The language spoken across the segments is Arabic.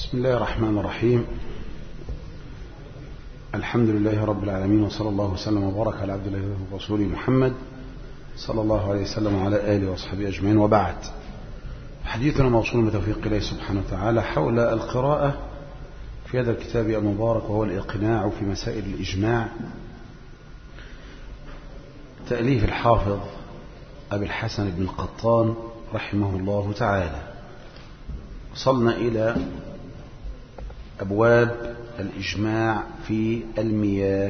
بسم الله الرحمن الرحيم. الحمد لله رب العالمين، وصلى الله وسلم وبارك على عبد الله ورسوله محمد صلى الله عليه وسلم وعلى آله وصحبه أجمعين، وبعد. حديثنا موصول بتوفيق الله سبحانه وتعالى حول القراءة في هذا الكتاب المبارك، وهو الإقناع في مسائل الإجماع، تأليف الحافظ أبي الحسن بن القطان رحمه الله تعالى. وصلنا إلى أبواب الإجماع في المياه.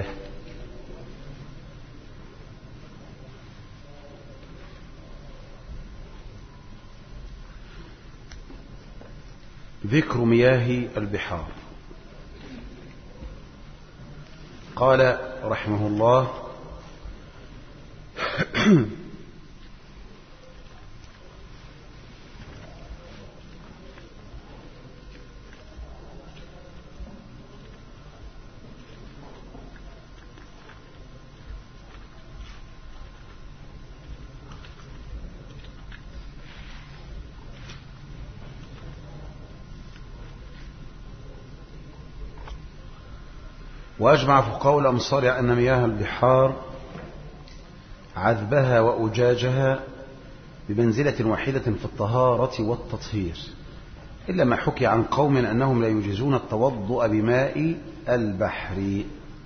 ذكر مياه البحار. قال رحمه الله: وأجمع فقهاء الأمصار أن مياه البحار عذبها وأجاجها بمنزلة واحدة في الطهارة والتطهير، إلا ما حكي عن قوم أنهم لا يجيزون التوضؤ بماء البحر.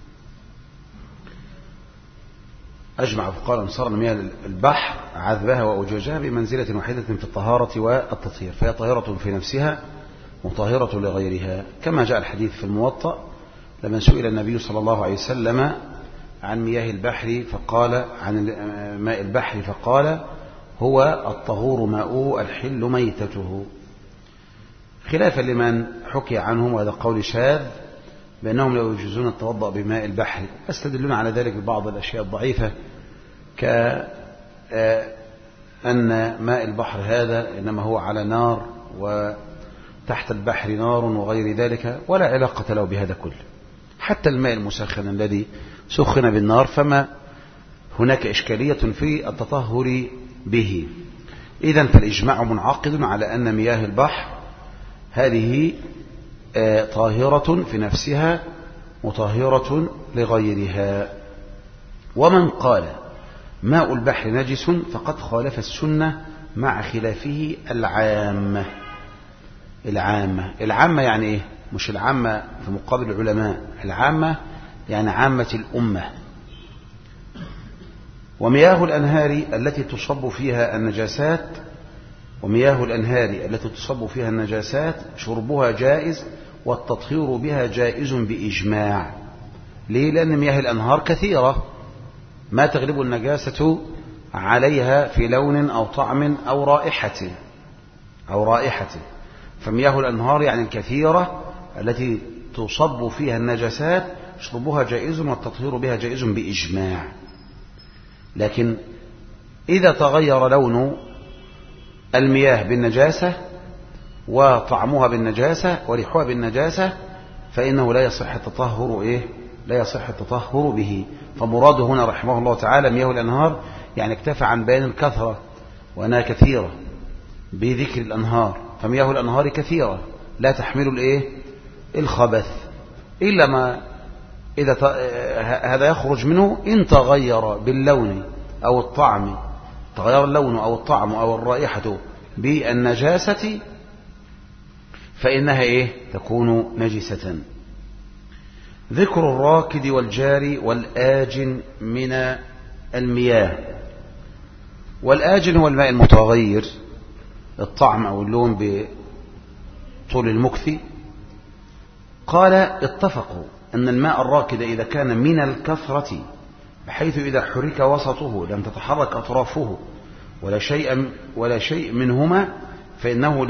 أجمع فقهاء الأمصار أن مياه البحر عذبها وأجاجها بمنزلة واحدة في الطهارة والتطهير، فهي طاهرة في نفسها مطهرة لغيرها، كما جاء الحديث في الموطأ لما سئل النبي صلى الله عليه وسلم عن مياه البحر فقال عن ماء البحر فقال: هو الطهور ماؤه الحل ميتته، خلافا لمن حكي عنهم، وهذا قول شاذ، بأنهم لا يجوزون التوضؤ بماء البحر، يستدلون على ذلك ببعض الأشياء الضعيفة، كأن ماء البحر هذا إنما هو على نار وتحت البحر نار وغير ذلك، ولا علاقة له بهذا كله. حتى الماء المسخن الذي سخن بالنار فما هناك إشكالية في التطهر به. إذن فالإجماع منعقد على أن مياه البحر هذه طاهرة في نفسها مطهرة لغيرها. ومن قال ماء البحر نجس فقد خالف السنة مع خلافه العامة. العامة يعني إيه؟ مش العامة في مقابل العلماء، العامة يعني عامة الأمة. ومياه الأنهار التي تصب فيها النجاسات شربها جائز، والتطهير بها جائز بإجماع. ليه؟ لأن مياه الأنهار كثيرة، ما تغلب النجاسة عليها في لون أو طعم أو رائحة. فمياه الأنهار يعني الكثيرة التي تصب فيها النجاسات شربها جائز، والتطهير بها جائز بإجماع. لكن إذا تغير لون المياه بالنجاسة وطعمها بالنجاسة وريحها بالنجاسة فإنه لا يصح التطهر به. فمراده هنا رحمه الله تعالى مياه الأنهار يعني اكتفى عن بيان الكثرة وأنها كثيرة بذكر الأنهار، فمياه الأنهار كثيرة لا تحمل الخبث، إلا ما إذا هذا يخرج منه إن تغير باللون أو الطعم، تغير اللون أو الطعم أو الرائحة بالنجاسة فإنها تكون نجسة. ذكر الراكد والجاري والآجن من المياه. والآجن هو الماء المتغير الطعم أو اللون بطول المكث. قال: اتفقوا أن الماء الراكد إذا كان من الكثرة بحيث إذا حرك وسطه لم تتحرك أطرافه ولا شيء منهما فإنه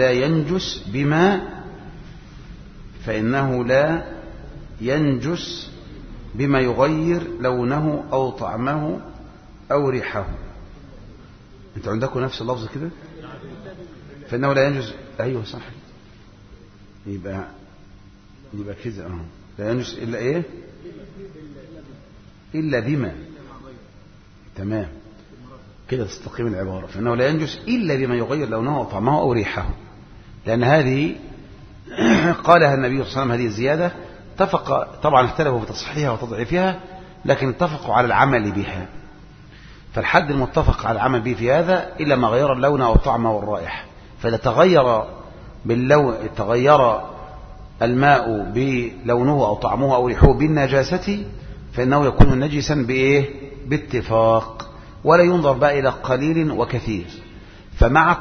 لا ينجس بما يغير لونه أو طعمه أو ريحه. أنت عندكم نفس اللفظ كده؟ فإنه لا ينجس. أيوه صح، يبقى كذا لا ينجس إلا إلا بما. تمام كده تستقيم العبارة. فإنه لا ينجس إلا بما يغير لونه أو طعمه أو ريحه، لأن هذه قالها النبي صلى الله عليه وسلم هذه الزيادة، طبعا اختلفوا في تصحيحها وتضعيفها، لكن اتفقوا على العمل بها. فالحد المتفق على العمل به في هذا إلا ما غير اللون أو الطعم والرائحة. فإذا تغير باللون، تغير الماء بلونه أو طعمه أو ريحه بالنجاسة، فإنه يكون نجسا بإيه؟ باتفاق، ولا ينظر بقى إلى قليل وكثير. فمع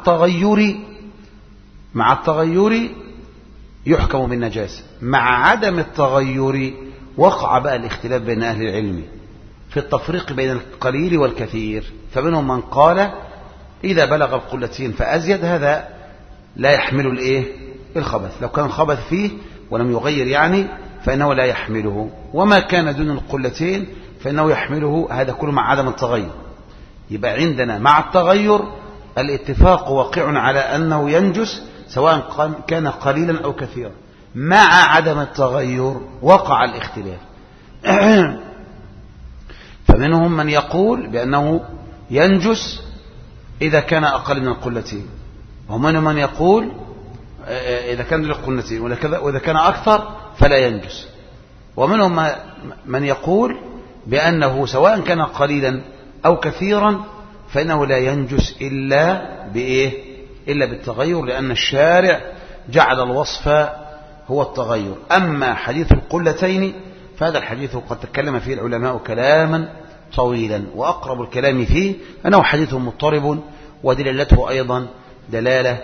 التغير يحكم بالنجاسة. مع عدم التغير وقع بقى الاختلاف بين أهل العلم في التفريق بين القليل والكثير. فمنهم من قال إذا بلغ القلتين فأزيد هذا لا يحمل الخبث، لو كان الخبث فيه ولم يغير يعني فإنه لا يحمله، وما كان دون القلتين فإنه يحمله، هذا كله مع عدم التغير. يبقى عندنا مع التغير الاتفاق واقع على أنه ينجس سواء كان قليلا أو كثيرا. مع عدم التغير وقع الاختلاف. فمنهم من يقول بأنه ينجس إذا كان أقل من القلتين، ومنهم من يقول إذا كان للقلتين، وإذا كان أكثر فلا ينجس. ومنهم من يقول بأنه سواء كان قليلا أو كثيرا فإنه لا ينجس إلا بالتغير، لأن الشارع جعل الوصف هو التغير. أما حديث القلتين فهذا الحديث قد تكلم فيه العلماء كلاما طويلا، وأقرب الكلام فيه أنه حديث مضطرب، ودلالته أيضا دلالة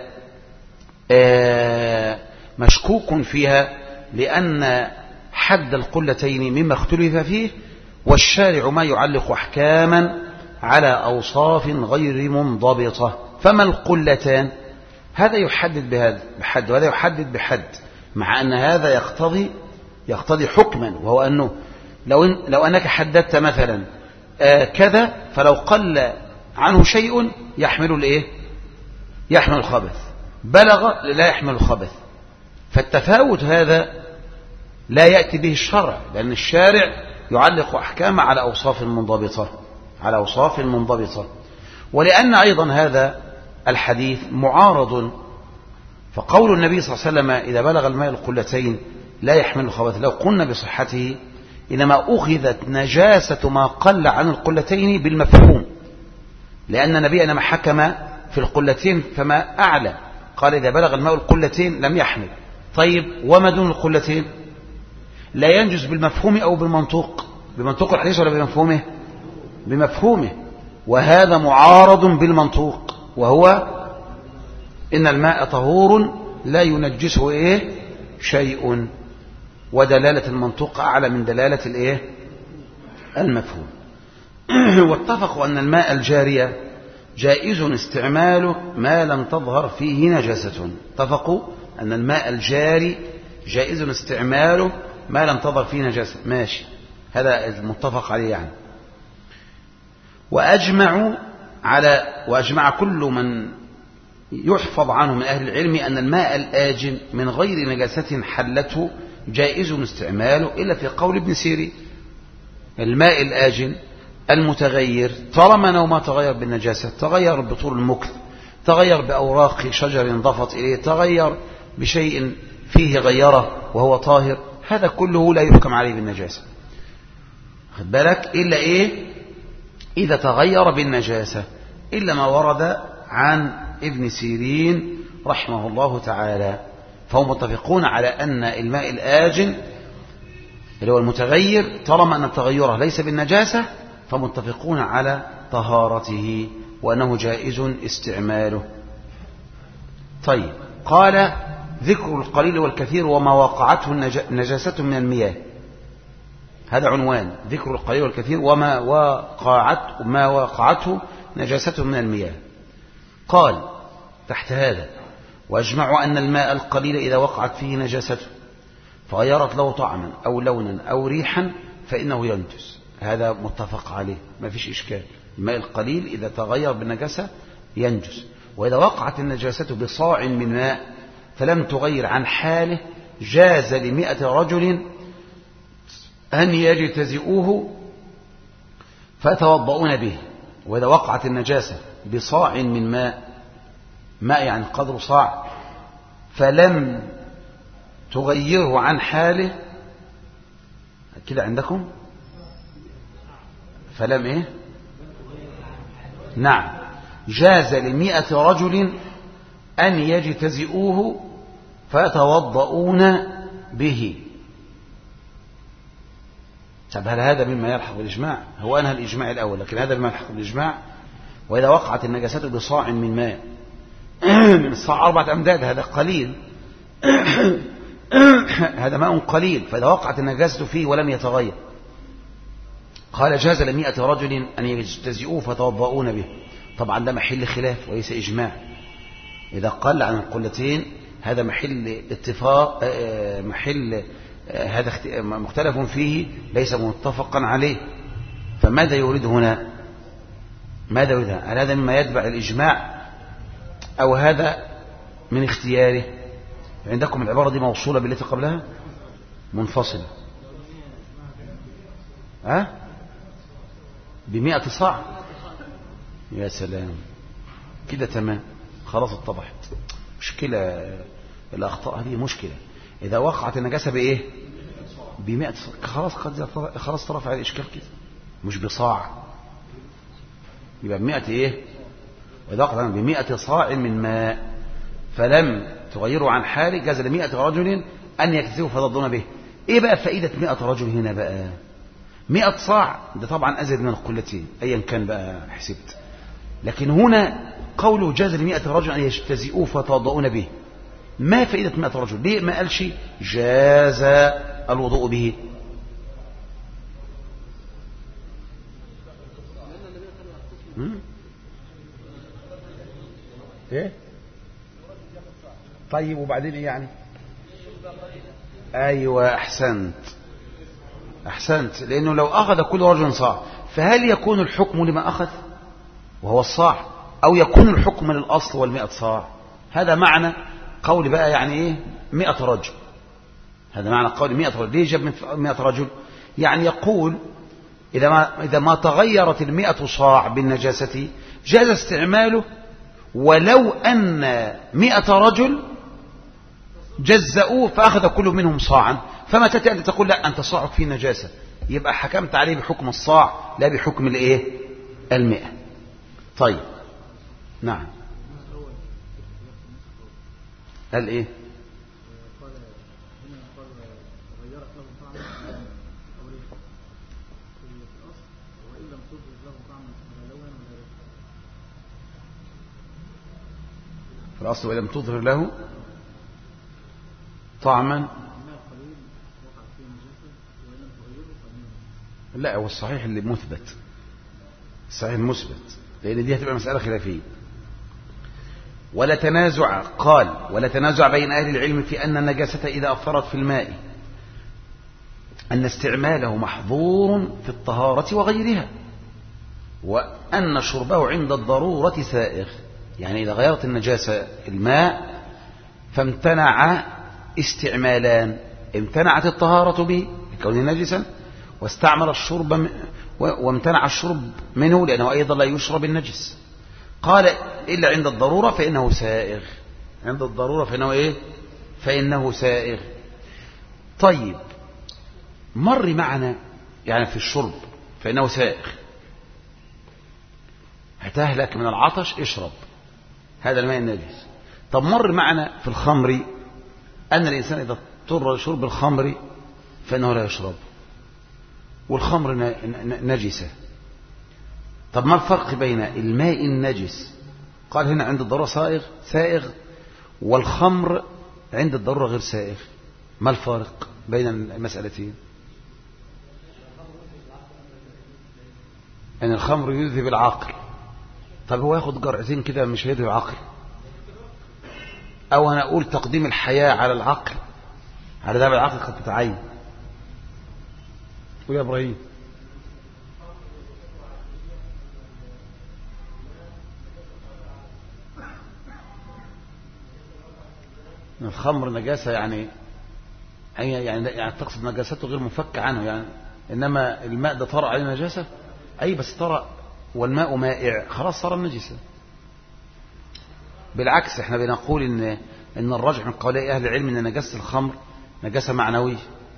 مشكوك فيها، لأن حد القلتين مما اختلف فيه، والشارع ما يعلق أحكاما على أوصاف غير منضبطة. فما القلتان؟ هذا يحدد بحد وهذا يحدد بحد، مع أن هذا يقتضي حكما، وهو أنه لو أنك حددت مثلا كذا، فلو قل عنه شيء يحمل يحمل الخبث، بلغ لا يحمل الخبث. فالتفاوت هذا لا يأتي به الشرع، لأن الشارع يعلق أحكام على أوصاف منضبطة. ولأن أيضا هذا الحديث معارض، فقول النبي صلى الله عليه وسلم إذا بلغ الماء القلتين لا يحمل الخبث لو قلنا بصحته، إنما أخذت نجاسة ما قل عن القلتين بالمفهوم، لأن النبي إنما حكم في القلتين فما أعلى، قال إذا بلغ الماء القلتين لم يحمل. طيب وما دون القلتين لا ينجز بالمفهوم أو بمنطوق الحديث ولا بمفهومه، وهذا معارض بالمنطوق، وهو إن الماء طهور لا ينجسه شيء، ودلالة المنطوق أعلى من دلالة المفهوم. واتفقوا أن الماء الجارية جائز استعماله ما لم تظهر فيه نجاسة. اتفقوا أن الماء الجاري جائز استعماله ما لم تظهر فيه نجاسة، ماشي، هذا المتفق عليه يعني. وأجمع كل من يحفظ عنه من أهل العلم أن الماء الآجن من غير نجاسة حلته جائز استعماله، إلا في قول ابن سيرين الماء الآجن المتغير طالما أنه ما تغير بالنجاسة، تغير بطول المكث، تغير بأوراق شجر انضفت إليه، تغير بشيء فيه غيره وهو طاهر، هذا كله لا يحكم عليه بالنجاسة. خد بالك، إلا إذا تغير بالنجاسة، إلا ما ورد عن ابن سيرين رحمه الله تعالى، فهم متفقون على أن الماء الآجن اللي هو المتغير طالما أن تغيره ليس بالنجاسة فمتفقون على طهارته وأنه جائز استعماله. طيب، قال ذكر القليل والكثير وما وقعته نجاسة من المياه، هذا عنوان، ذكر القليل والكثير وما وقعته نجاسة من المياه. قال تحت هذا: واجمعوا أن الماء القليل إذا وقعت فيه نجاسته فغيرت له طعما أو لونا أو ريحا فإنه ينجس. هذا متفق عليه، ما فيش إشكال، الماء القليل إذا تغير بالنجاسة ينجس. وإذا وقعت النجاسة بصاع من ماء فلم تغير عن حاله جاز ل100 رجل أن يجتزئوه فيتوضؤون به. وإذا وقعت النجاسة بصاع من ماء يعني قدر صاع، فلم تغيره عن حاله كده عندكم فلم ايه؟ نعم، جاز ل100 رجل أن يجتزئوه فيتوضؤون به. طب هل هذا مما يلحق بالإجماع؟ هو أنهى الإجماع الأول، لكن هذا مما يلحق بالإجماع. وإذا وقعت النجاسات بصاع من ماء من الصاع 4 أمداد، هذا قليل هذا ماء قليل، فإذا وقعت النجاسة فيه ولم يتغير، قال جاز ل100 رجل أن يجتزئوه فتوضؤون به. طبعا ده محل خلاف وليس إجماع. إذا قل عن القلتين هذا محل اتفاق، محل هذا مختلف فيه ليس متفقا عليه. فماذا يريد هنا؟ ماذا يريد هنا؟ هل هذا مما يتبع الإجماع أو هذا من اختياره؟ عندكم العبارة دي موصولة بالتي قبلها منفصلة. ب100 صاع. يا سلام، كده تمام، خلاص اتضحت. مشكلة الأخطاء هذه مشكلة. إذا وقعت النجاسة بإيه؟ ب100 خلاص طرف على الإشكال كده، مش بصاع، يبقى ب100 إيه؟ وإذا وقعت ب100 صاع من ماء فلم تغيروا عن حاله جاز ل100 رجل أن يكتسبوا فيتوضؤون به. إيه بقى فائدة 100 رجل هنا بقى؟ 100 صاع ده طبعا أزيد من القلتين أيا كان بقى حسبت، لكن هنا قوله جاز ل100 رجل أن يجتزئوه فيتوضؤون به. ما فائدة 100 رجل؟ ليه ما قالش جاز الوضوء به؟ ايه طيب وبعدين ايه يعني؟ ايوه احسنت، لانه لو اخذ كل رجل صاع فهل يكون الحكم لما اخذ وهو الصاع، او يكون الحكم للاصل وال100 صاع؟ هذا معنى قول بقى يعني ايه 100 رجل. هذا معنى قول 100 رجل. ليه جاب 100 رجل؟ يعني يقول إذا ما تغيرت 100 صاع بالنجاسة جاز استعماله، ولو أن 100 رجل جزأوه فأخذ كل منهم صاعا، فما تأتي أنت تقول لا أنت صاعك فيه نجاسة، يبقى حكمت عليه بحكم الصاع لا بحكم الايه 100. طيب نعم. قال ايه؟ في الأصل ولم تظهر له طعما. لا هو الصحيح اللي مثبت، الصحيح المثبت، لأن دي هتبقى مسألة خلافية. ولا تنازع، قال ولا تنازع بين أهل العلم في أن النجاسة إذا أثرت في الماء أن استعماله محظور في الطهارة وغيرها، وأن شربه عند الضرورة سائغ. يعني إذا غيرت النجاسة الماء فامتنع استعمالان: امتنعت الطهارة به لكونه نجسا، واستعمل الشرب وامتنع الشرب منه لأنه أيضا لا يشرب النجس. قال إلا عند الضرورة فإنه سائغ. عند الضرورة فإنه إيه؟ فإنه سائغ. طيب مر معنا يعني في الشرب فإنه سائغ، هتهلك من العطش اشرب هذا الماء النجس. طب مر معنا في الخمر أن الإنسان إذا اضطر لشرب الخمر فإنه لا يشرب، والخمر نجسة. طب ما الفرق بين الماء النجس، قال هنا عند الضرورة سائغ، والخمر عند الضرورة غير سائغ؟ ما الفارق بين المسألتين؟ أن الخمر يذهب العقل. طب هو ياخد جرعتين كده مش هيذهب العقل؟ أو أنا أقول تقديم الحياة على العقل، على ذهب العقل قد تتعين. قول يا إبراهيم. الخمر نجاسة يعني تقصد نجاسته غير مفك عنه يعني، إنما الماء ده طرأ عليه نجاسة؟ أي بس طرأ والماء مائع خلاص صار النجسة. بالعكس احنا بنقول ان الراجح من قولي اهل العلم ان نجاسة الخمر نجاسة معنوية.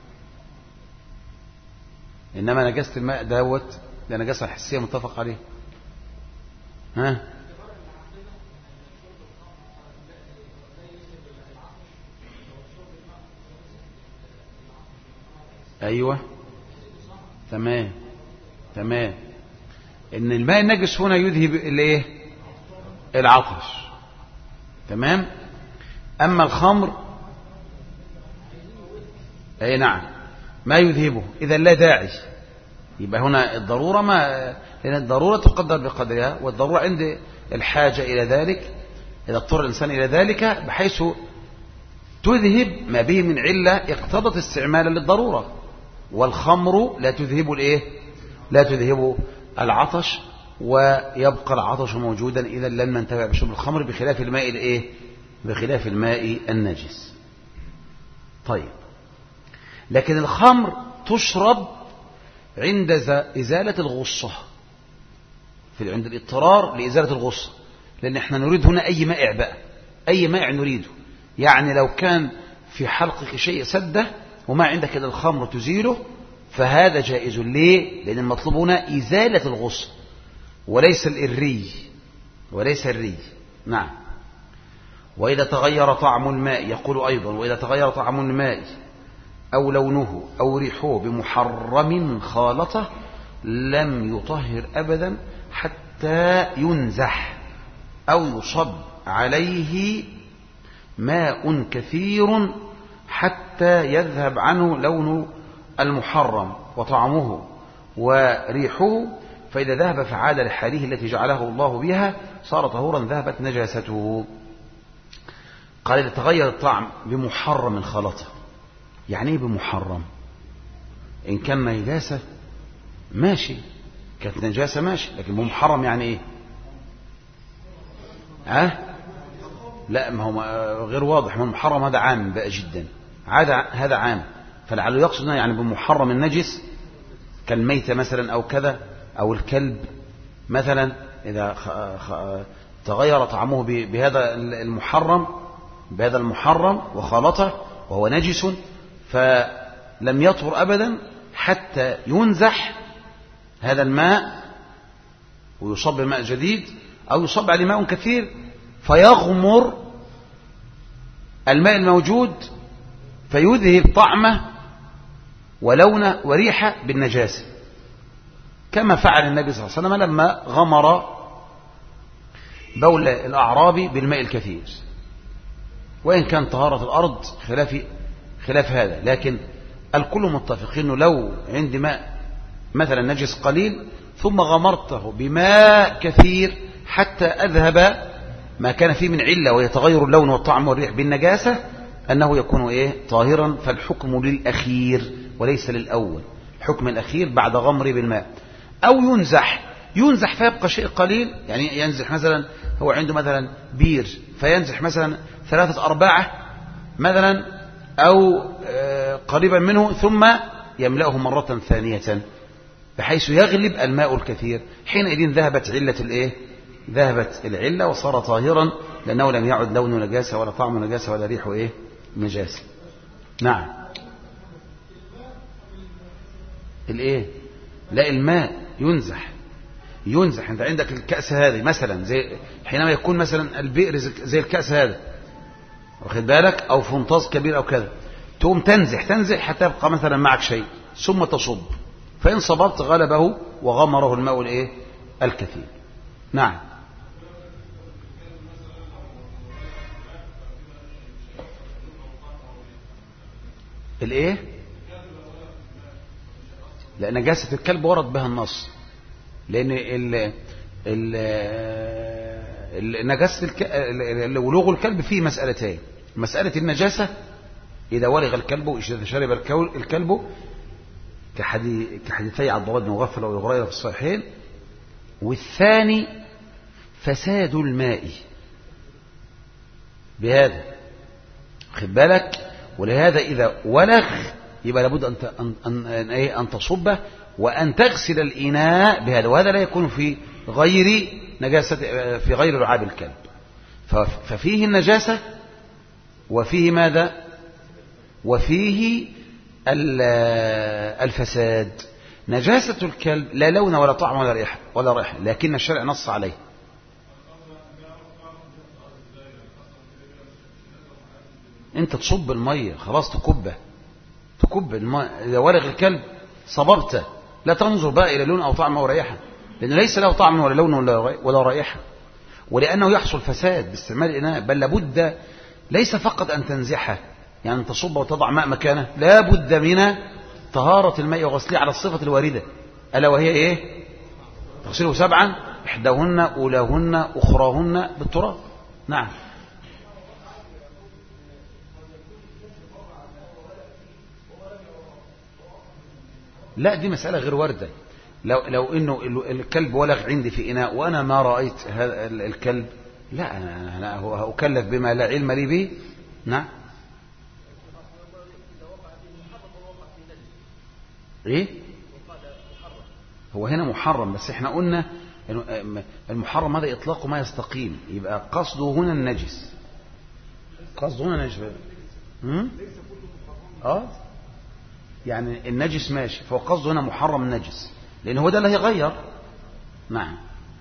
إنما نجاسة الماء دوت ده نجاسة حسية متفق عليه. ها أيوة تمام تمام. إن الماء النجس هنا يذهب الإيه؟ العطش. تمام. أما الخمر أي نعم ما يذهبه، إذا لا داعي. يبقى هنا الضرورة لأن الضرورة تقدر بقدرها، والضرورة عند الحاجة إلى ذلك إذا اضطر الإنسان إلى ذلك بحيث تذهب ما به من علة اقتضت استعمالا للضرورة. والخمر لا تذهب الإيه؟ لا تذهب العطش، ويبقى العطش موجودا إذا لم ننتفع بشرب الخمر، بخلاف الماء الإيه؟ بخلاف الماء النجس. طيب، لكن الخمر تشرب عند إزالة الغصة، عند الاضطرار لإزالة الغصة، لأن احنا نريد هنا أي مائع بقى، أي مائع نريده. يعني لو كان في حلقك شيء سده وما عندك إلا الخمر تزيله فهذا جائز. ليه؟ لأن المطلوب هنا إزالة الغصة وليس الري، وليس الري. نعم. وإذا تغير طعم الماء، يقول أيضا: وإذا تغير طعم الماء أو لونه أو ريحه بمحرم خالطه لم يطهر أبدا حتى ينزح أو يصب عليه ماء كثير حتى يذهب عنه لون المحرم وطعمه وريحه، فإذا ذهب فعاد لحاله التي جعله الله بها صار طهورا ذهبت نجاسته. قال: إذا تغير الطعم بمحرم خالطه. يعني ايه بمحرم؟ إن كان نجاسة ماشي، كانت نجاسة ماشي، لكن بمحرم يعني ايه؟ لا، ما هو غير واضح. ما المحرم هذا عام بقى جدا، هذا عام، فلعله يقصد يعني بمحرم النجس كالميتة مثلا أو كذا، أو الكلب مثلا إذا تغير طعمه بهذا المحرم وخالطه وهو نجس فلم يطهر أبدا حتى ينزح هذا الماء ويصب ماء جديد، أو يصب عليه ماء كثير فيغمر الماء الموجود فيذهب طعمه ولونه وريحه بالنجاسة، كما فعل النبي صلى الله عليه وسلم لما غمر بول الأعرابي بالماء الكثير. وإن كان طهارة الأرض خلاف هذا، لكن الكل متفق أنه لو عندي ماء مثلا نجس قليل ثم غمرته بماء كثير حتى أذهب ما كان فيه من علة ويتغير اللون والطعم والريح بالنجاسة، أنه يكون طاهرا. فالحكم للأخير وليس للأول، حكم الأخير بعد غمره بالماء. أو ينزح فيبقى شيء قليل، يعني ينزح مثلا هو عنده مثلا بير فينزح مثلا 3/4 مثلا أو قريبا منه، ثم يملأه مرة ثانية بحيث يغلب الماء الكثير. حينئذ ذهبت العلة وصار طاهرا، لأنه لم يعد لون نجاسة ولا طعم نجاسة ولا ريح نجاسة. نعم. لا، الماء ينزح. انت عندك الكأس هذه مثلا، زي حينما يكون مثلا البئر زي الكأس هذا، واخد بالك، او فنطاز كبير او كذا، تقوم تنزح حتى يبقى مثلا معك شيء ثم تصب، فإن صببت غلبه وغمره الماء الكثير. نعم. لا، نجاسة الكلب ورد بها النص، لأن نجاسة ولوغ الكلب فيه مسألتين: مسألة النجاسة إذا ولغ الكلب وإذا شرب الكلب كحديثي عبد الله بن مغفل وأبي هريرة في الصحيحين، والثاني فساد الماء بهذا، خد بالك. ولهذا إذا ولغ يبقى لابد أن تصبه وأن تغسل الإناء بهذا، وهذا لا يكون في غير نجاسة، في غير لعاب الكلب. ففيه النجاسة وفيه ماذا؟ وفيه الفساد. نجاسة الكلب لا لون ولا طعم ولا ريحة لكن الشرع نص عليه. انت تصب المية خلاص تكب الماء. إذا ولغ الكلب صببته، لا تنظر بقى إلى لون أو طعم أو رائحة، لأنه ليس له طعم ولا لون ولا رائحة، ولأنه يحصل فساد باستعمال الإناء. بل لابد ليس فقط أن تنزحه، يعني أن تصب وتضع ماء مكانه، لا بد من طهارة الماء وغسله على الصفة الواردة، ألا وهي إيه؟ تغسله 7، إحداهن أولاهن أخراهن بالتراب. نعم. لا، دي مسألة غير واردة. لو إنه الكلب ولغ عندي في إناء وأنا ما رأيت هذا الكلب، لا، أنا أكلف بما لا علم لي به. نعم. إيه؟ هو هنا محرم، بس إحنا قلنا المحرم هذا إطلاق ما يستقيم، يبقى قصده هنا النجس. قصده هنا النجس. يعني النجس ماشي، فهو قصده هنا محرم النجس، لأن هو ده اللي هيغير. نعم.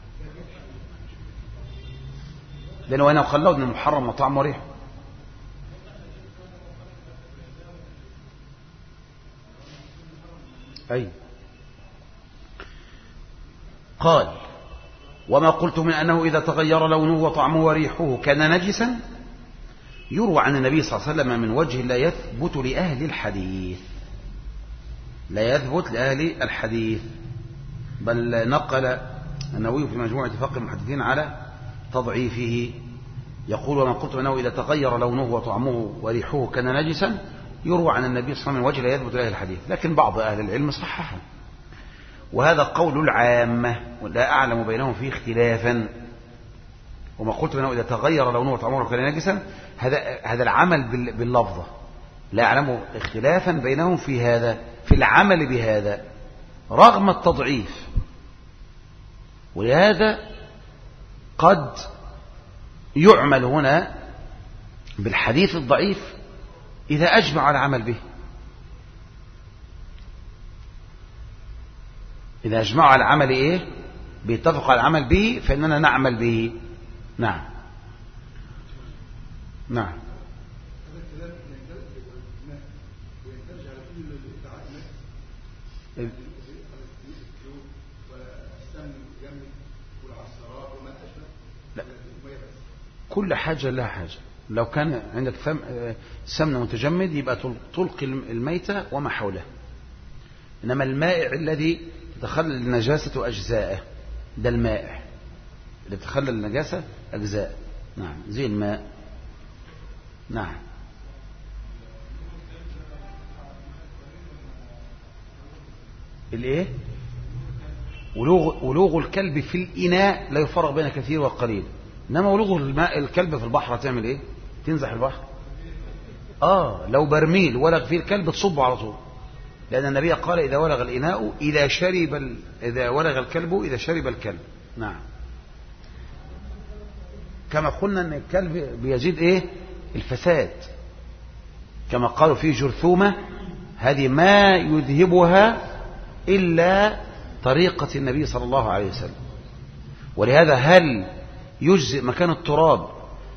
لأنه هنا خلوه من محرم وطعم وريح. أي. قال: وما قلت من أنه إذا تغير لونه وطعمه وريحه كان نجسا يروى عن النبي صلى الله عليه وسلم من وجه لا يثبت لأهل الحديث. لا يثبت لأهل الحديث، بل نقل النووي في مجموعة اتفاق المحدثين على تضعيفه. يقول: وما قلت أنه إذا تغير لونه وطعمه وريحه كان نجسا يروى عن النبي صلى الله عليه وسلم من وجه لا يثبت لأهل الحديث، لكن بعض أهل العلم صححه، وهذا قول العامة ولا أعلم بينهم فيه اختلافا. وما قلت أنه إذا تغير لونه وطعمه كان نجسا، هذا العمل باللفظة، لا أعلم اختلافا بينهم في هذا، في العمل بهذا رغم التضعيف. ولهذا قد يعمل هنا بالحديث الضعيف إذا أجمع على العمل به. إذا أجمعوا على العمل إيه؟ بيتفقوا على العمل به، فإننا نعمل به. نعم. نعم. لا. كل حاجة لها حاجة. لو كان عندك سمن متجمد يبقى تلقي الميتة وما حوله، إنما المائع الذي تتخلل النجاسة أجزاءه، ده المائع اللي تتخلل النجاسة أجزاء. نعم، زي الماء. نعم. الايه؟ ولوغ الكلب في الإناء لا يفرق بين كثير وقليل، انما ولوغ الماء الكلب في البحر تعمل ايه؟ تنزح البحر. لو برميل ولغ فيه الكلب تصبه على طول، لأن النبي قال: إذا ولغ الإناء إذا ولغ الكلب إذا شرب الكلب. نعم. كما قلنا أن الكلب بيزيد إيه؟ الفساد، كما قالوا فيه جرثومة، هذه ما يذهبها إلا طريقة النبي صلى الله عليه وسلم. ولهذا هل يجزئ مكان التراب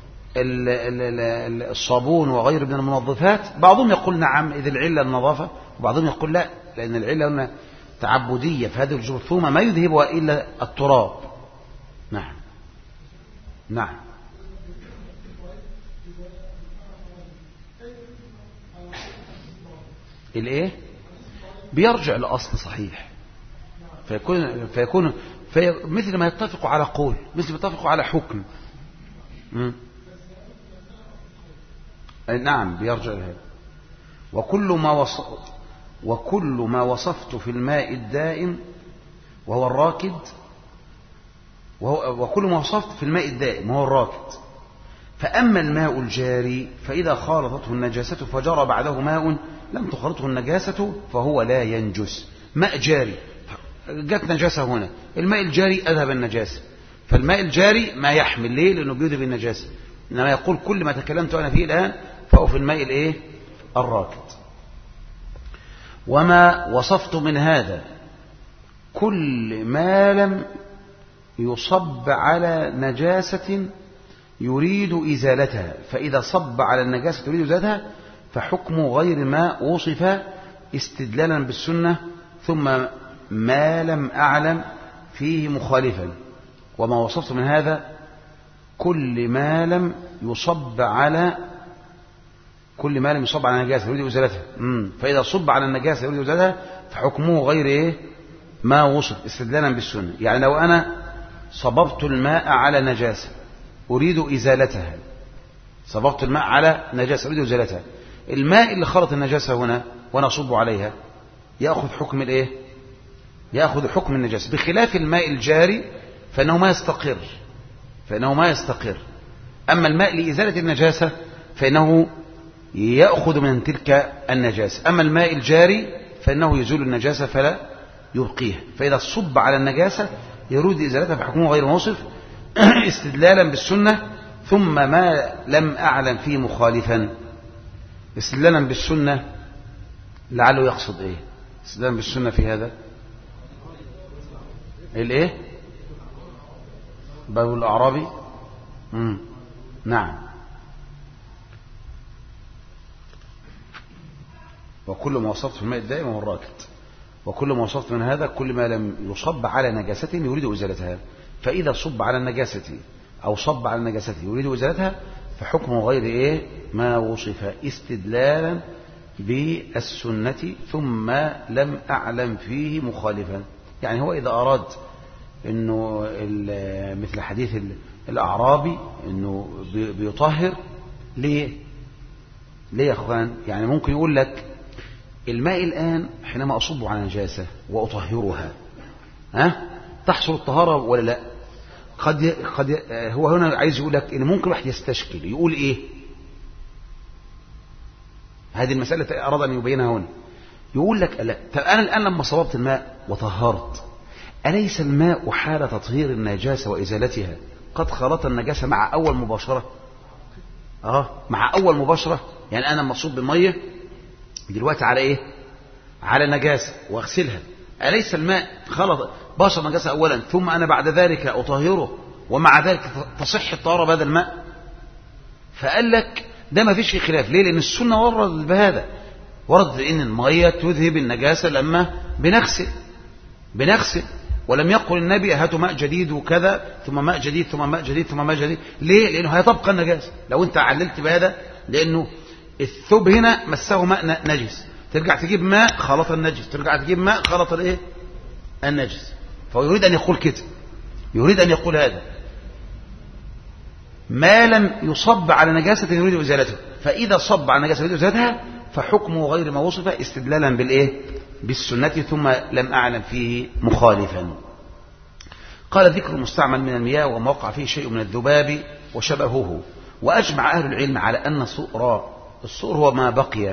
الصابون وغير من المنظفات؟ بعضهم يقول نعم إذا العلة النظافة، وبعضهم يقول لا، لأن العلة تعبدية، فهذه الجرثومة ما يذهبها إلا التراب. نعم. نعم. الايه؟ بيرجع لأصل صحيح، فيكون مثل ما يتفقوا على قول، مثل ما يتفقوا على حكم. نعم، بيرجع لهذا. وكل ما وصفت في الماء الدائم وهو الراكد، وكل ما وصفت في الماء الدائم وهو الراكد. فأما الماء الجاري فإذا خالطته النجاسة فجرى بعده ماء لم تخالطه النجاسة فهو لا ينجس. ماء جاري، جت نجاسة هنا، الماء الجاري أذهب النجاسة، فالماء الجاري ما يحمل. ليه؟ لأنه بيذهب النجاسة. إنما يقول كل ما تكلمت أنا فيه الآن فهو في الماء الإيه؟ الراكد. وما وصفت من هذا كل ما لم يصب على نجاسة يريد إزالتها، فإذا صب على النجاسة يريد إزالتها فحكم غير ما وصف استدلالا بالسنة، ثم ما لم أعلم فيه مخالفا. وما وصفت من هذا كل ما لم يصب على نجاسة يريد إزالتها، فإذا صب على النجاسة يريد إزالتها فحكمه غير إيه ما وصف استدلالا بالسنة. يعني لو أنا صببت الماء على نجاسة أريد إزالتها، صببت الماء على نجاسة أريد إزالتها، الماء اللي خلط النجاسة هنا وأنا أصب عليها يأخذ حكم الإيه؟ يأخذ حكم النجاسة، بخلاف الماء الجاري فإنه ما يستقر. أما الماء لإزالة النجاسة فإنه يأخذ من تلك النجاسة، أما الماء الجاري فإنه يزول النجاسة فلا يبقيها. فإذا صب على النجاسة يريد إزالتها فحكمه غير موصف استدلالا بالسنة، ثم ما لم أعلم فيه مخالفا. استدلالا بالسنة لعله يقصد إيه؟ استدلالا بالسنة في هذا الإيه؟ باب الأعرابي. نعم. وكل ما وصفت في الماء الدائم هو الراكد، وكل ما وصفت من هذا كل ما لم يصب على نجاسة يريد إزالتها، فإذا صب على النجاسة أو صب على النجاسة يريد إزالتها فحكمه غير إيه ما وصف استدلالا بالسنة، ثم لم أعلم فيه مخالفا. يعني هو إذا أراد إنه مثل حديث الأعرابي إنه بيطهر ليه يا أخوان؟ يعني ممكن يقول لك الماء الآن حينما أصبه على نجاسة وأطهرها تحصل الطهارة ولا لا؟ قد هو هنا عايز يقول لك إن ممكن واحد يستشكل يقول إيه؟ هذه المسألة أراد أن يبينها هنا. يقول لك لا، طب أنا الآن لما صببت الماء وطهرت أليس الماء حال تطهير النجاسة وإزالتها قد خلط النجاسة مع أول مباشرة؟ مع أول مباشرة. يعني أنا لما أصب المية دلوقتي على إيه؟ على نجاسة وأغسلها، أليس الماء خلط باشر نجاسة أولا ثم أنا بعد ذلك أطهره ومع ذلك تصح الطهارة بهذا الماء؟ فقال لك ده ما فيش خلاف. ليه؟ لأن السنة ورد بهذا، ورد إن المية تذهب النجاسة لما بنغسل، ولم يقل النبي هاتوا ماء جديد وكذا ثم ماء جديد ثم ماء جديد ثم ماء جديد. ليه؟ لأنه هيتبقى النجاسة. لو أنت عللت بهذا لأنه الثوب هنا مسه ماء نجس، ترجع تجيب ماء خلط النجس، ترجع تجيب ماء خلط الايه النجس. فهو يريد أن يقول كده، يريد أن يقول هذا ما لم يصب على نجاسة يريد إزالتها، فإذا صب على نجاسة يريد إزالتها فحكمه غير ما وصف استدلالا بالإيه بالسنة، ثم لم أعلم فيه مخالفا. قال ذكر المستعمل من المياه وما وقع فيه شيء من الذباب وشبهه. وأجمع أهل العلم على أن الصؤر هو ما بقي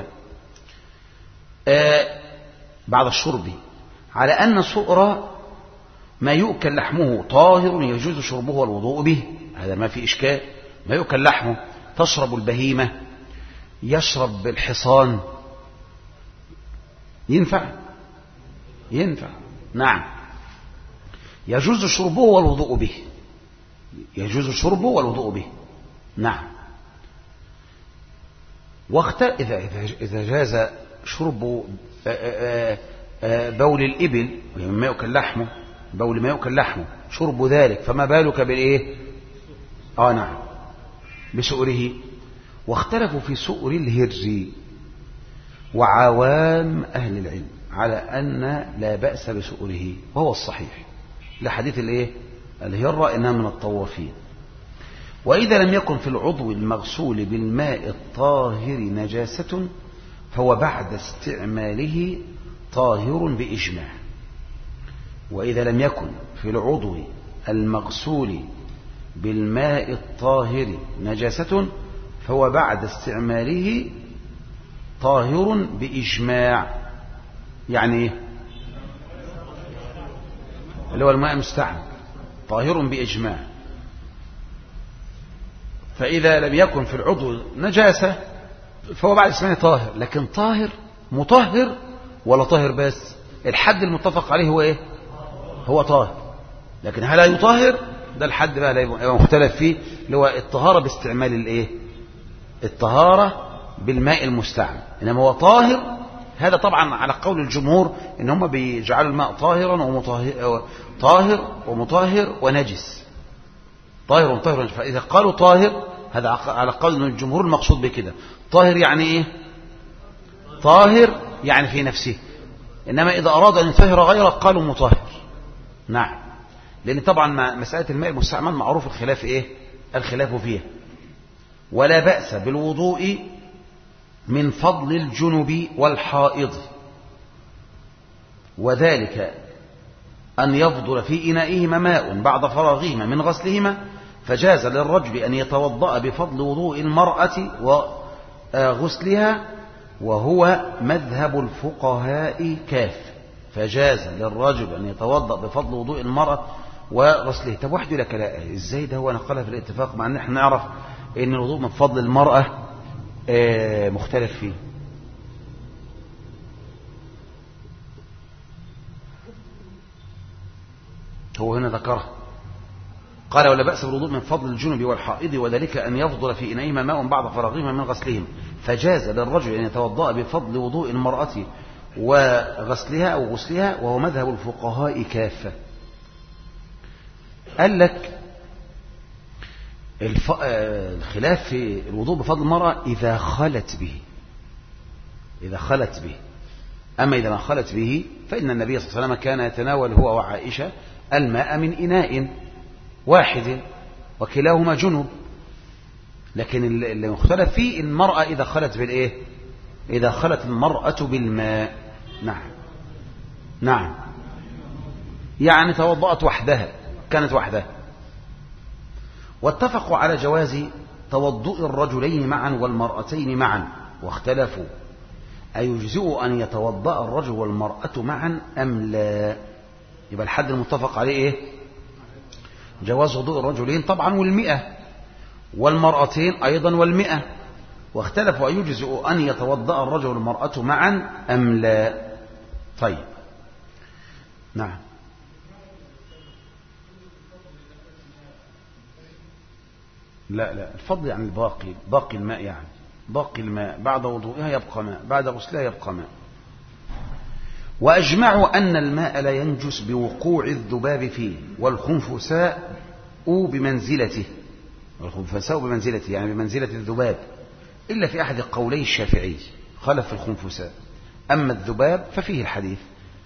بعد الشرب، على أن الصؤر ما يؤكل لحمه طاهر يجوز شربه والوضوء به، هذا ما في إشكال. ما يؤكل لحمه، تشرب البهيمة، يشرب الحصان، ينفع نعم، يجوز شربه والوضوء به، يجوز شربه والوضوء به نعم. إذا جاز شرب بول الإبل ما يؤكل لحمه، بول ما يؤكل لحمه شرب ذلك، فما بالك بالإيه نعم بسؤره. واختلفوا في سؤر الهرز، وعوام أهل العلم على أن لا بأس بسؤره، وهو الصحيح لحديث الإيه الهرة إنها من الطوافين. وإذا لم يكن في العضو المغسول بالماء الطاهر نجاسة فهو بعد استعماله طاهر بإجماع. وإذا لم يكن في العضو المغسول بالماء الطاهر نجاسة فهو بعد استعماله طاهر بإجماع. يعني اللي هو الماء المستعمل طاهر بإجماع. فإذا لم يكن في العضو نجاسة فهو بعد اسمه طاهر، لكن طاهر مطهر ولا طاهر بس؟ الحد المتفق عليه هو ايه؟ هو طاهر. لكن هل يطهر؟ ده الحد بقى لا يبقى مختلف فيه، اللي هو الطهارة باستعمال الايه؟ الطهارة بالماء المستعمل. انما هو طاهر، هذا طبعا على قول الجمهور ان هم بيجعلوا الماء طاهرا ومطهر، طاهر ومطهر ونجس، طاهر ومطهر ونجس. فاذا قالوا طاهر هذا على قول ان الجمهور المقصود بكده طاهر يعني ايه؟ طاهر يعني في نفسه. انما اذا اراد ان يطهر غيره قالوا مطهر. نعم، لان طبعا مسألة الماء المستعمل معروف الخلاف ايه؟ الخلاف فيها. ولا بأس بالوضوء من فضل الجنب والحائض، وذلك أن يفضل في إنائهما ماء بعد فراغهما من غسلهما، فجاز للرجل أن يتوضأ بفضل وضوء المرأة وغسلها، وهو مذهب الفقهاء كاف. فجاز للرجل أن يتوضأ بفضل وضوء المرأة وغسله. طب واحد يقول لك لا، ازاي ده هو نقلها في الاتفاق مع ان احنا نعرف ان الوضوء من فضل المرأة مختلف فيه؟ هو هنا ذكرها، قال ولا بأس بالوضوء من فضل الجنب والحائض، وذلك أن يفضل في إنائهما ماء بعد فراغهما من غسلهم، فجاز للرجل أن يتوضأ بفضل وضوء المرأة وغسلها أو غسلها، وهو مذهب الفقهاء كافة. قال لك الخلاف في الوضوء بفضل المرأة إذا خلت به، إذا خلت به. أما إذا ما خلت به فإن النبي صلى الله عليه وسلم كان يتناول هو وعائشة الماء من إناء واحد وكلاهما جنب. لكن اللي مختلف فيه المرأة إذا خلت بالإيه؟ إذا خلت المرأة بالماء. نعم نعم، يعني توضأت وحدها، كانت وحدها. واتفقوا على جواز توضؤ الرجلين معا والمرأتين معا، واختلفوا أيجزئ أن يتوضأ الرجل والمرأة معا أم لا. يبقى الحد المتفق عليه إيه؟ جواز وضوء الرجلين طبعا والمئة، والمرأتين أيضا والمئة. واختلفوا أيجزئ أن يتوضأ الرجل والمرأة معا أم لا. طيب نعم. لا الفضل يعني الباقي، باقي الماء، يعني باقي الماء بعد وضوئها يبقى ماء، بعد غسلها يبقى ماء. وأجمعوا أن الماء لا ينجس بوقوع الذباب فيه، والخنفساء بمنزلته، والخنفساء بمنزلته يعني بمنزلة الذباب، إلا في أحد قولي الشافعي خلف الخنفساء. أما الذباب ففيه الحديث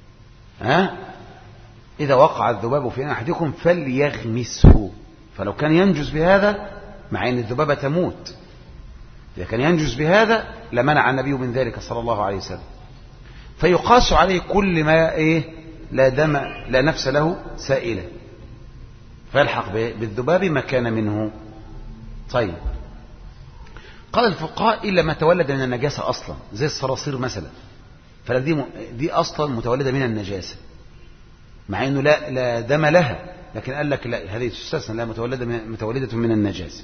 إذا وقع الذباب في أحدكم فليغمسه. فلو كان ينجس بهذا، مع أن الذبابة تموت، إذا كان ينجس بهذا لمنع النبي من ذلك صلى الله عليه وسلم. فيقاس عليه كل ما لا دم لا نفس له سائلة، فيلحق بالذباب ما كان منه. طيب، قال الفقهاء إلا ما تولد من النجاسة أصلا، زي الصراصير مثلا، فدي أصلا متولدة من النجاسة، مع أنه لا دم لها، لكن قال لك لا، هذه تستثنى، لا متولدة من النجاسة.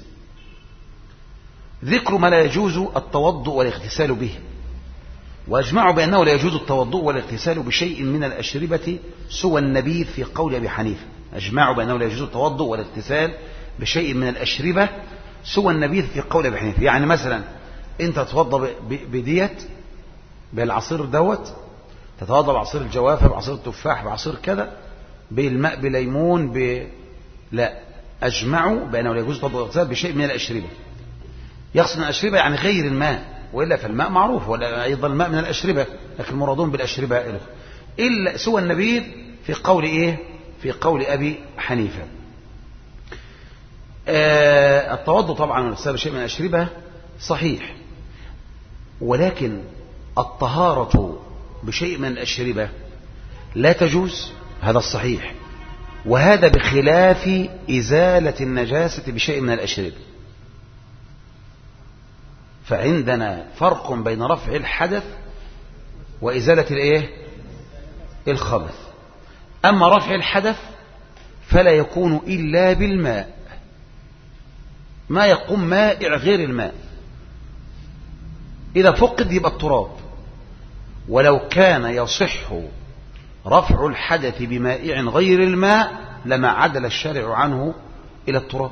ذكر ما لا يجوز التوضؤ والاغتسال به. وأجمعوا بأنه لا يجوز التوضؤ والاغتسال بشيء من الأشربة سوى النبيذ في قول أبي حنيفة. أجمعوا بأنه لا يجوز التوضؤ والاغتسال بشيء من الأشربة سوى النبيذ في قول أبي حنيفة. يعني مثلا أنت تتوضأ بديت، بالعصير دوت، تتوضأ بعصير الجوافة، بعصير التفاح، بعصير كذا، بالماء، بليمون، لا، أجمعوا بأنه لا يجوز التوضؤ والاغتسال بشيء من الأشربة. يقصد الأشربة يعني غير الماء، وإلا فالماء معروف، ولا أيضا الماء من الأشربة، لكن المرادون بالأشربة إلا سوى النبيذ في قول إيه؟ في قول أبي حنيفة. التوضؤ طبعا والاغتسال بشيء من الأشربة صحيح، ولكن الطهارة بشيء من الأشربة لا تجوز، هذا الصحيح، وهذا بخلاف إزالة النجاسة بشيء من الأشربة. فعندنا فرق بين رفع الحدث وإزالة الايه؟ الخبث. أما رفع الحدث فلا يكون إلا بالماء، ما يقوم مائع غير الماء، إذا فقد يبقى التراب. ولو كان يصح رفع الحدث بمائع غير الماء لما عدل الشارع عنه إلى التراب،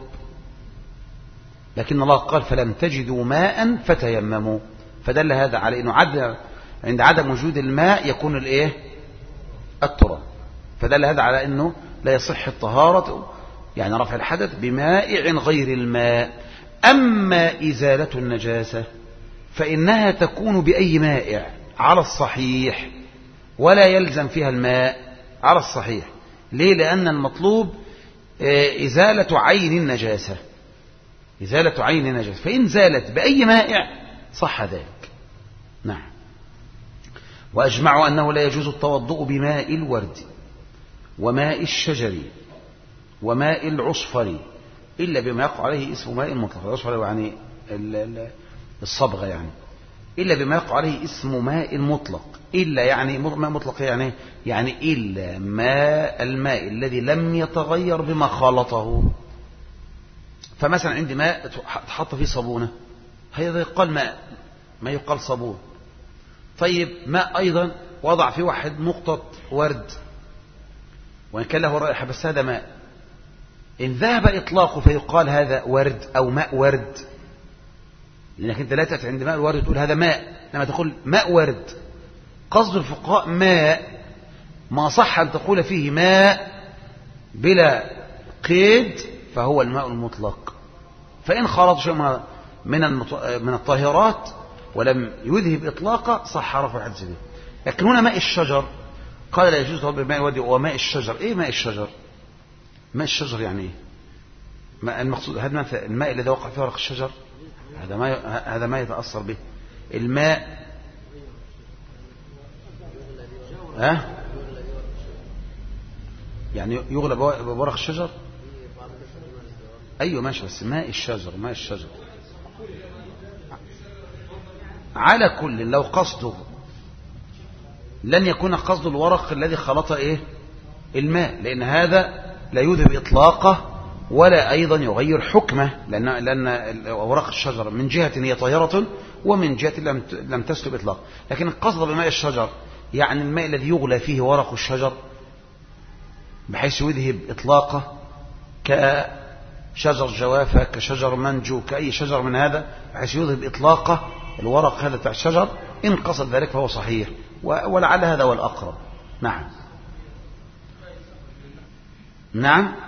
لكن الله قال فلم تجدوا ماء فتيمموا، فدل هذا على أنه عند عدم وجود الماء يكون التراب، فدل هذا على أنه لا يصح الطهارة يعني رفع الحدث بمائع غير الماء. أما إزالة النجاسة فإنها تكون بأي مائع على الصحيح، ولا يلزم فيها الماء على الصحيح. ليه؟ لأن المطلوب إزالة عين النجاسة، إزالة عين النجاسة، فإن زالت بأي مائع صح ذلك. نعم. وأجمعوا أنه لا يجوز التوضؤ بماء الورد وماء الشجر وماء العصفر إلا بما يقع عليه اسم ماء مطلق. العصفر يعني الصبغة، يعني إلا بما يقع عليه اسم ماء مطلق. إلا يعني ماء مطلق يعني إلا الماء الذي لم يتغير بما خالطه. فمثلا عندي ماء تحط فيه صابونة، هذا يقال ماء، ما يقال صابون. طيب ماء أيضا وضع فيه واحد نقطة ورد وإن كان له رائحة بس هذا ماء، إن ذهب إطلاقه فيقال هذا ورد أو ماء ورد، لأنك أنت لا تأتي عند ماء الورد تقول هذا ماء، لما تقول ماء ورد قصد الفقهاء ماء ما صح أن تقول فيه ماء بلا قيد فهو الماء المطلق. فإن خلط شيء من الطاهرات ولم يذهب إطلاقه صح رفع الحدث به. لكن هنا ماء الشجر قال لا يجوز طلب الماء الودي وماء الشجر. إيه ماء الشجر؟ ماء الشجر يعني إيه؟ ماء المقصود هذا الماء الذي وقع فيه ورق الشجر، هذا ما يتأثر به الماء. يعني يغلب بورق الشجر. أيوة ماشي، بس ماء الشجر على كل لو قصده لن يكون قصد الورق الذي خلط الماء، لأن هذا لا يذهب إطلاقه ولا أيضا يغير حكمه، لأن ورق الشجر من جهة هي طاهرة ومن جهة لم تسلب إطلاق. لكن القصد بماء الشجر يعني الماء الذي يغلى فيه ورق الشجر بحيث يذهب إطلاقه، كشجر جوافة كشجر منجو كأي شجر من هذا، بحيث يذهب إطلاقه الورق هذا بتاع الشجر. إن قصد ذلك فهو صحيح، ولعل هذا هو الأقرب. نعم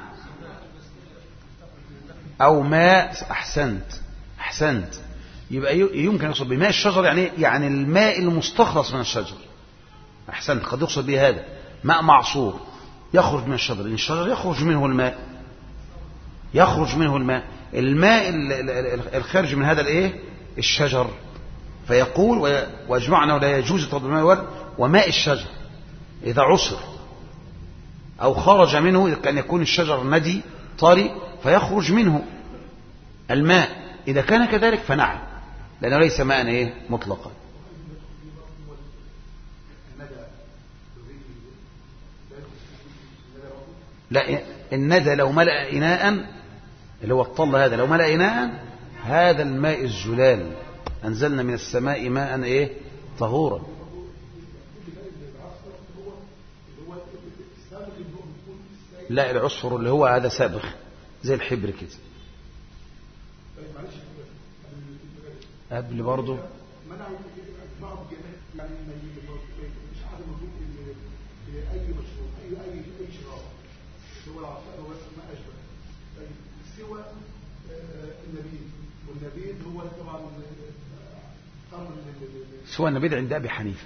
أو ماء. أحسنت. يبقى يمكن يقصد بماء الشجر يعني الماء المستخلص من الشجر. أحسنت، قد يقصد به هذا ماء معصور يخرج من الشجر، لأن الشجر يخرج منه الماء الخارج من هذا الشجر. فيقول واجمعنا لا يجوز تطبيق الماء الورد وماء الشجر إذا عصر أو خرج منه، كان يكون الشجر ندي طري فيخرج منه الماء، إذا كان كذلك فنعم، لأنه ليس ماء مطلقا. لا، الندى لو ملأ إناء اللي هو الطل هذا، لو ملأ إناء هذا الماء الزلال أنزلنا من السماء ماء طهورا. لا، العصفر اللي هو هذا سابخ زي الحبر كده قبل برضه. سوى النبيذ عند أبي حنيفة،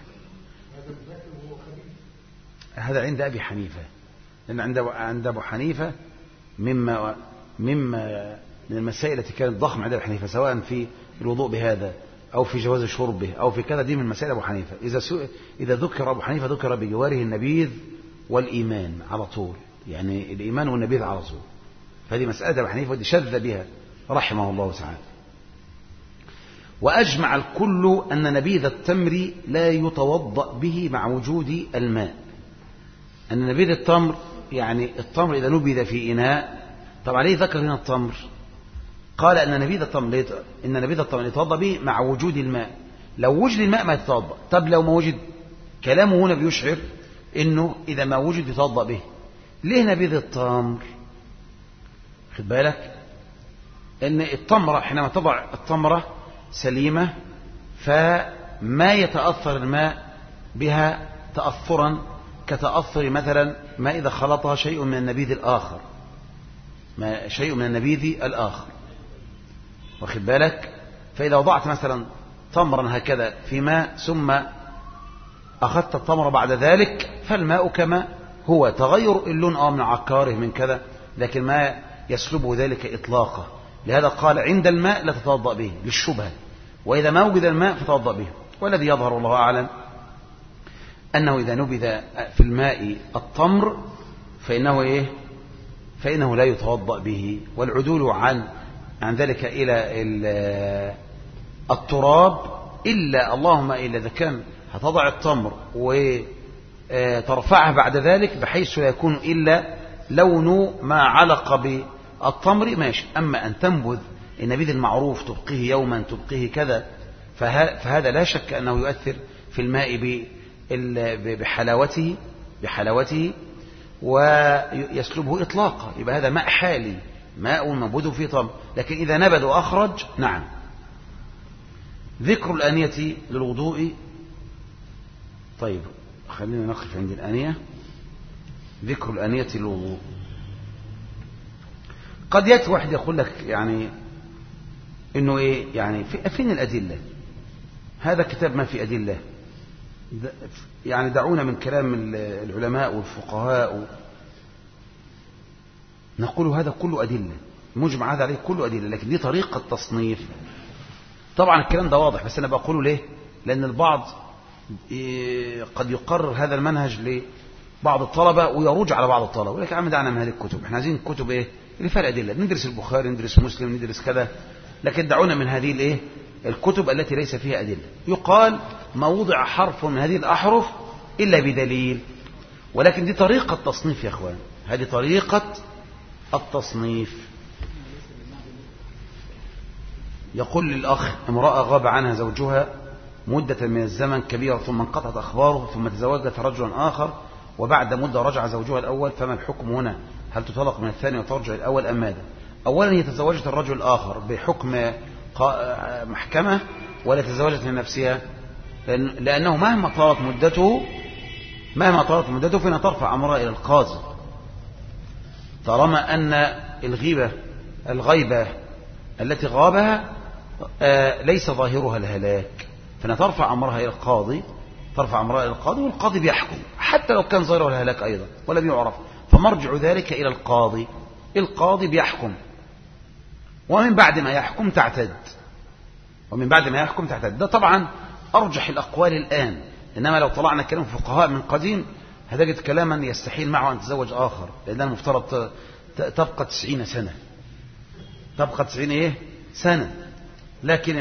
هذا عند أبي حنيفة، لأن عند أبو حنيفة مما من المسائل التي كانت ضخمة عند أبي حنيفة، سواء في الوضوء بهذا أو في جواز شربه أو في كذا، دي من مسائل أبو حنيفة. إذا ذكر أبو حنيفة ذكر بجواره النبيذ والإيمان على طول، يعني الإيمان والنبيذ على طول. فهذه مسألة أبو حنيفة ودي شذ بها رحمه الله تعالى. وأجمع الكل أن نبيذ التمر لا يتوضأ به مع وجود الماء. أن نبيذ التمر يعني التمر إذا نبذ في إناء، طبعا ليه ذكر هنا التمر؟ قال أن نبيذ التمر يتوضأ به مع وجود الماء، لو وجد الماء ما يتوضأ. طب لو ما وجد، كلامه هنا بيشعر إنه إذا ما وجد يتوضأ به. ليه نبيذ التمر؟ خد بالك إن التمرة حينما تضع التمرة سليمة فما يتأثر الماء بها تأثرا كتأثر مثلا ما إذا خلطها شيء من النبيذ الآخر، شيء من النبيذ الآخر، واخد بالك. فإذا وضعت مثلا تمرا هكذا في ماء ثم أخذت التمر بعد ذلك فالماء كما هو، تغير اللون من عكاره من كذا، لكن ما يسلبه ذلك إطلاقا. لهذا قال عند الماء لا تتوضأ به للشبهة، وإذا ما وجد الماء فتوضأ به. والذي يظهر والله أعلم أنه إذا نبذ في الماء التمر فإنه لا يتوضأ به. والعدول عن ذلك إلى التراب إلا اللهم إلا إذا كان هتضع التمر وترفعها بعد ذلك بحيث لا يكون إلا لون ما علق بالتمر ماشي. أما أن تنبذ النبيذ المعروف تبقيه يوما تبقيه كذا فهذا لا شك أنه يؤثر في الماء بحلاوته ويسلبه إطلاقا. يبقى هذا ماء حالي، ماء منبذ فيه تمر. لكن إذا نبذ وأخرج نعم. ذكر الآنية للوضوء. طيب خلينا نقف عند الآنية. ذكر الآنية للوضوء. قد يأتي واحد يقول لك يعني إنه يعني فين الأدلة؟ هذا كتاب ما في أدلة. يعني دعونا من كلام العلماء والفقهاء. نقول هذا كله أدلة، مجمع هذا عليه كله أدلة، لكن دي طريقة تصنيف. طبعا الكلام ده واضح، بس أنا بقوله ليه؟ لأن البعض قد يقرر هذا المنهج لبعض الطلبة ويروج على بعض الطلبة، ولكن عم دعنا من هذه الكتب. احنا عايزين كتب اللي فيها الأدلة. ندرس البخاري، ندرس مسلم، ندرس كذا، لكن دعونا من هذه الكتب التي ليس فيها أدلة. يقال ما وضع حرف من هذه الأحرف إلا بدليل، ولكن دي طريقة تصنيف يا أخوان، هذه طريقة التصنيف. يقول للأخ امرأة غاب عنها زوجها مدة من الزمن كبيرة ثم انقطعت أخباره ثم تزوجت رجلا آخر وبعد مدة رجع زوجها الأول، فما الحكم هنا؟ هل تطلق من الثاني وترجع الأول أم ماذا؟ أولا هي تزوجت الرجل الآخر بحكم محكمة ولا تزوجت لنفسها؟ لأنه مهما طالت مدته فإنها ترفع أمرها إلى القاضي، طالما أن الغيبة التي غابها ليس ظاهرها الهلاك، فإنها ترفع أمرها إلى القاضي، والقاضي بيحكم حتى لو كان ظاهرها الهلاك أيضا ولم يعرف، فمرجع ذلك إلى القاضي بيحكم، ومن بعد ما يحكم تعتد. ده طبعا أرجح الأقوال الآن. إنما لو طلعنا كلام فقهاء من قديم هتجد كلاما يستحيل معه أن تتزوج آخر، لأنها المفترض تبقى 90 سنة، تبقى 90 سنة. لكن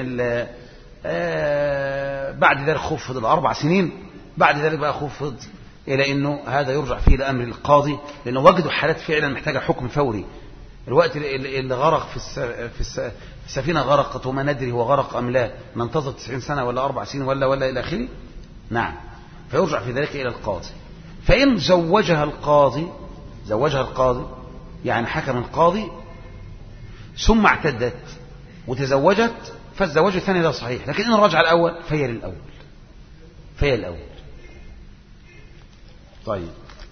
بعد ذلك خفض 4 سنين، بعد ذلك بقى خفض إلى أنه هذا يرجع فيه لأمر القاضي، لأنه وجدوا حالات فعلا محتاجة حكم فوري. الوقت اللي غرق في السفينة غرقت وما ندري هو غرق أم لا، ننتظر 90 سنة ولا 4 سنين ولا إلى آخره. نعم، فيرجع في ذلك إلى القاضي. فإن زوجها القاضي يعني حكم القاضي ثم اعتدت وتزوجت، فالزواج الثاني ده صحيح. لكن إن رجع الأول فهي للأول. طيب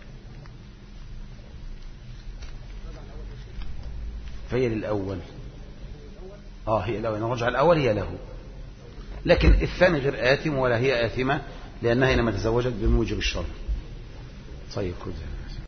فهي للأول. هي الأول. إن رجع الأول هي له، لكن الثاني غير آثم ولا هي آثمة، لأنها إنما تزوجت بموجب الشرع. طيب كده.